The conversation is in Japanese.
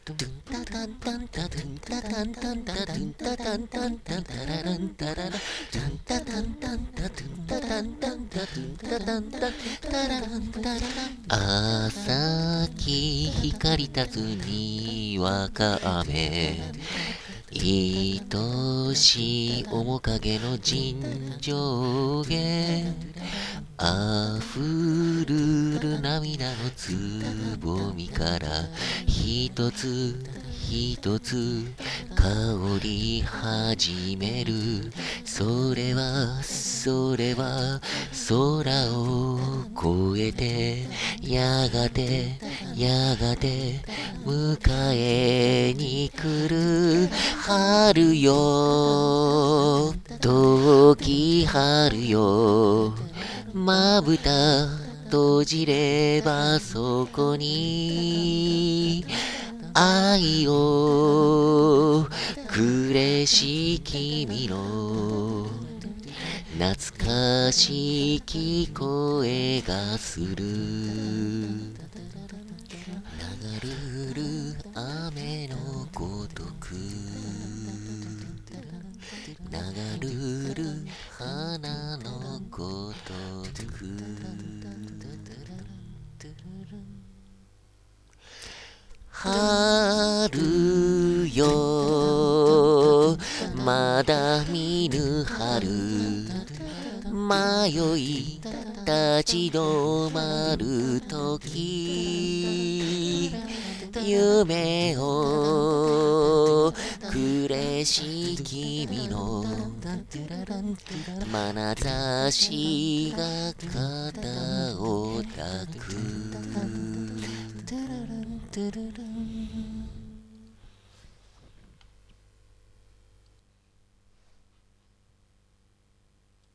トゥンタタンタンタトゥンタタンタンタトゥンタタンタンタタラランタララトゥンタタンタンタトゥンタタンタンタトゥンタタンタンタラランタララ朝日光り立つにわか雨愛しい面影の尋常へ溢るる涙のつぼみから一つ一つ香り始めるそれは空を越えてやがて迎えに来る春よ時春よまぶた閉じればそこに愛をくれし君の懐かしき声がする流るる雨のごとく流るる花のごとく春よまだ見ぬ春迷い立ち止まるとき夢をくれし君の眼差しが肩を抱く